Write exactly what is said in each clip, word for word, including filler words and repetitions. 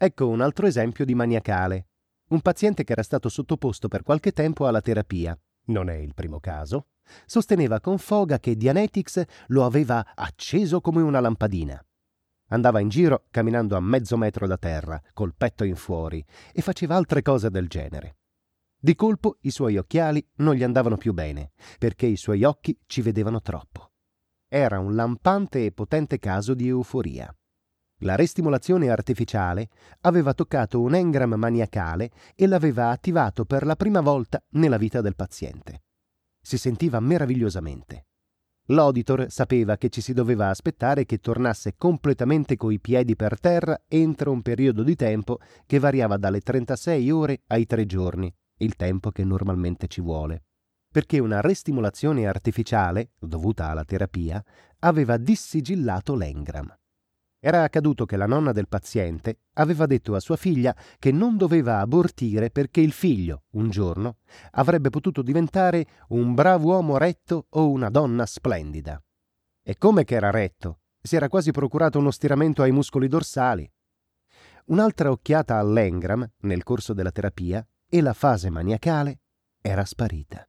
Ecco un altro esempio di maniacale. Un paziente che era stato sottoposto per qualche tempo alla terapia, non è il primo caso, sosteneva con foga che Dianetics lo aveva acceso come una lampadina. Andava in giro camminando a mezzo metro da terra, col petto in fuori, e faceva altre cose del genere. Di colpo i suoi occhiali non gli andavano più bene, perché i suoi occhi ci vedevano troppo. Era un lampante e potente caso di euforia. La restimolazione artificiale aveva toccato un engram maniacale e l'aveva attivato per la prima volta nella vita del paziente. Si sentiva meravigliosamente. L'auditor sapeva che ci si doveva aspettare che tornasse completamente coi piedi per terra entro un periodo di tempo che variava dalle trentasei ore ai tre giorni, il tempo che normalmente ci vuole, perché una restimolazione artificiale, dovuta alla terapia, aveva dissigillato l'engram. Era accaduto che la nonna del paziente aveva detto a sua figlia che non doveva abortire perché il figlio, un giorno, avrebbe potuto diventare un bravo uomo retto o una donna splendida. E come che era retto? Si era quasi procurato uno stiramento ai muscoli dorsali. Un'altra occhiata all'engram nel corso della terapia e la fase maniacale era sparita.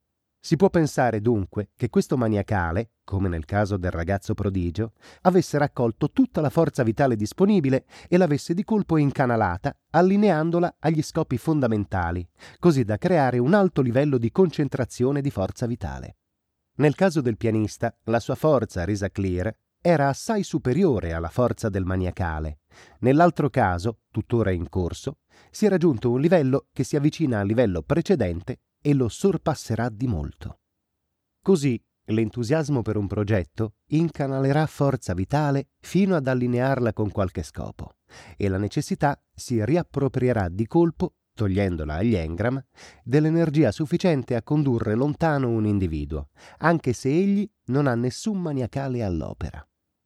Si può pensare dunque che questo maniacale, come nel caso del ragazzo prodigio, avesse raccolto tutta la forza vitale disponibile e l'avesse di colpo incanalata, allineandola agli scopi fondamentali, così da creare un alto livello di concentrazione di forza vitale. Nel caso del pianista, la sua forza resa clear era assai superiore alla forza del maniacale. Nell'altro caso, tuttora in corso, si è raggiunto un livello che si avvicina al livello precedente e lo sorpasserà di molto. Così l'entusiasmo per un progetto incanalerà forza vitale fino ad allinearla con qualche scopo e la necessità si riapproprierà di colpo, togliendola agli engram, dell'energia sufficiente a condurre lontano un individuo, anche se egli non ha nessun maniacale all'opera.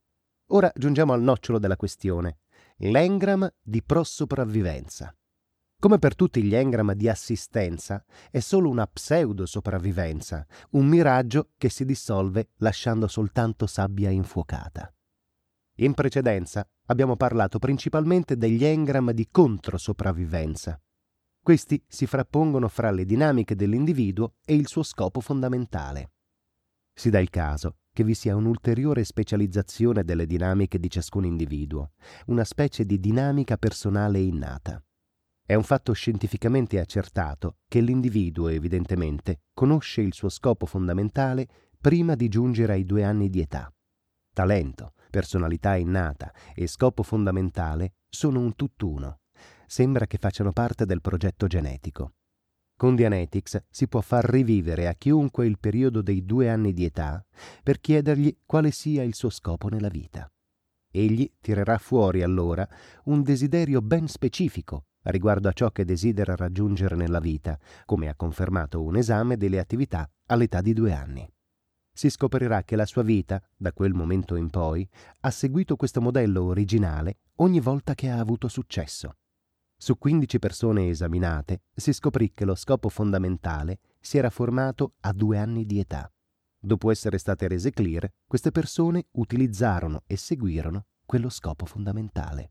Ora giungiamo al nocciolo della questione, l'engram di prossopravvivenza. Come per tutti gli engram di assistenza, è solo una pseudo-sopravvivenza, un miraggio che si dissolve lasciando soltanto sabbia infuocata. In precedenza abbiamo parlato principalmente degli engram di controsopravvivenza. Questi si frappongono fra le dinamiche dell'individuo e il suo scopo fondamentale. Si dà il caso che vi sia un'ulteriore specializzazione delle dinamiche di ciascun individuo, una specie di dinamica personale innata. È un fatto scientificamente accertato che l'individuo, evidentemente, conosce il suo scopo fondamentale prima di giungere ai due anni di età. Talento, personalità innata e scopo fondamentale sono un tutt'uno. Sembra che facciano parte del progetto genetico. Con Dianetics si può far rivivere a chiunque il periodo dei due anni di età per chiedergli quale sia il suo scopo nella vita. Egli tirerà fuori allora un desiderio ben specifico riguardo a ciò che desidera raggiungere nella vita, come ha confermato un esame delle attività all'età di due anni. Si scoprirà che la sua vita, da quel momento in poi, ha seguito questo modello originale ogni volta che ha avuto successo. Su quindici persone esaminate si scoprì che lo scopo fondamentale si era formato a due anni di età. Dopo essere state rese clear, queste persone utilizzarono e seguirono quello scopo fondamentale.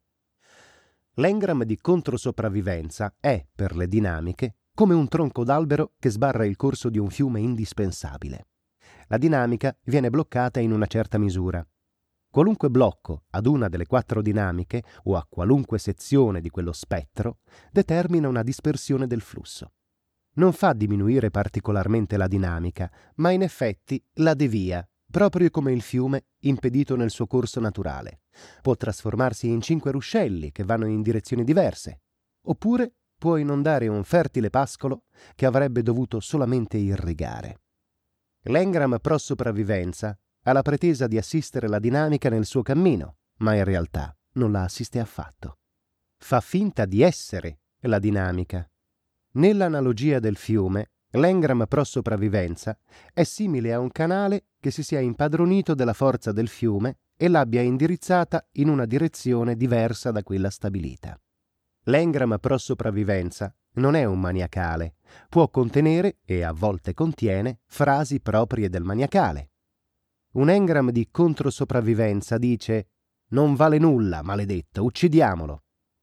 L'engram di controsopravvivenza è, per le dinamiche, come un tronco d'albero che sbarra il corso di un fiume indispensabile. La dinamica viene bloccata in una certa misura. Qualunque blocco ad una delle quattro dinamiche o a qualunque sezione di quello spettro determina una dispersione del flusso. Non fa diminuire particolarmente la dinamica, ma in effetti la devia, proprio come il fiume impedito nel suo corso naturale. Può trasformarsi in cinque ruscelli che vanno in direzioni diverse, oppure può inondare un fertile pascolo che avrebbe dovuto solamente irrigare. L'engram prossopravvivenza ha la pretesa di assistere la dinamica nel suo cammino, ma in realtà non la assiste affatto. Fa finta di essere la dinamica. Nell'analogia del fiume, l'engram prossopravvivenza è simile a un canale che si sia impadronito della forza del fiume e l'abbia indirizzata in una direzione diversa da quella stabilita. L'engram prossopravvivenza non è un maniacale, può contenere, e a volte contiene, frasi proprie del maniacale. Un engram di controsopravvivenza dice «Non vale nulla, maledetto, uccidiamolo».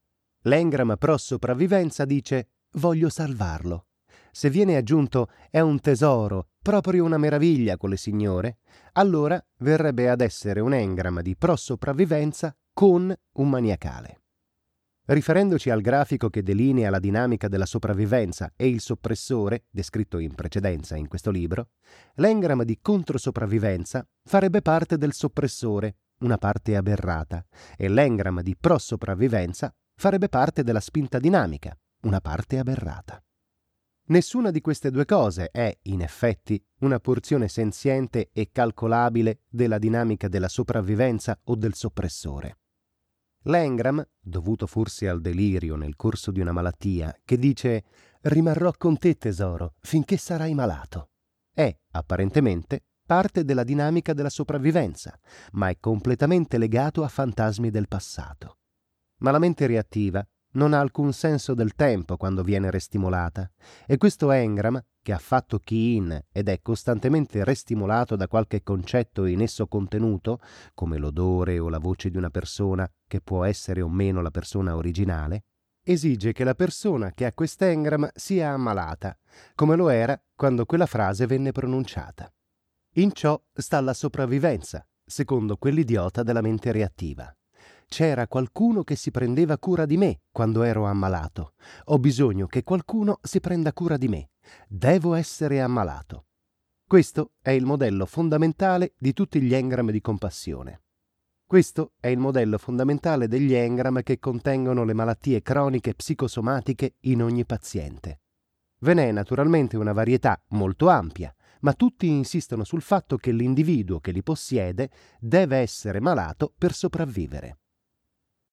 L'engramma pro sopravvivenza dice «voglio salvarlo». Se viene aggiunto «è un tesoro, proprio una meraviglia con le signore», allora verrebbe ad essere un engramma di pro sopravvivenza con un maniacale. Riferendoci al grafico che delinea la dinamica della sopravvivenza e il soppressore, descritto in precedenza in questo libro, l'engramma di controsopravvivenza farebbe parte del soppressore, una parte aberrata, e l'engramma di pro-sopravvivenza farebbe parte della spinta dinamica, una parte aberrata. Nessuna di queste due cose è, in effetti, una porzione senziente e calcolabile della dinamica della sopravvivenza o del soppressore. L'engram, dovuto forse al delirio nel corso di una malattia, che dice «rimarrò con te, tesoro, finché sarai malato», è, apparentemente, parte della dinamica della sopravvivenza, ma è completamente legato a fantasmi del passato. Ma la mente reattiva non ha alcun senso del tempo quando viene restimolata, e questo engram, che ha fatto key-in ed è costantemente restimolato da qualche concetto in esso contenuto, come l'odore o la voce di una persona, che può essere o meno la persona originale, esige che la persona che ha quest'engram sia ammalata, come lo era quando quella frase venne pronunciata. In ciò sta la sopravvivenza, secondo quell'idiota della mente reattiva. C'era qualcuno che si prendeva cura di me quando ero ammalato. Ho bisogno che qualcuno si prenda cura di me. Devo essere ammalato. Questo è il modello fondamentale di tutti gli engram di compassione. Questo è il modello fondamentale degli engram che contengono le malattie croniche psicosomatiche in ogni paziente. Ve n'è naturalmente una varietà molto ampia, ma tutti insistono sul fatto che l'individuo che li possiede deve essere malato per sopravvivere.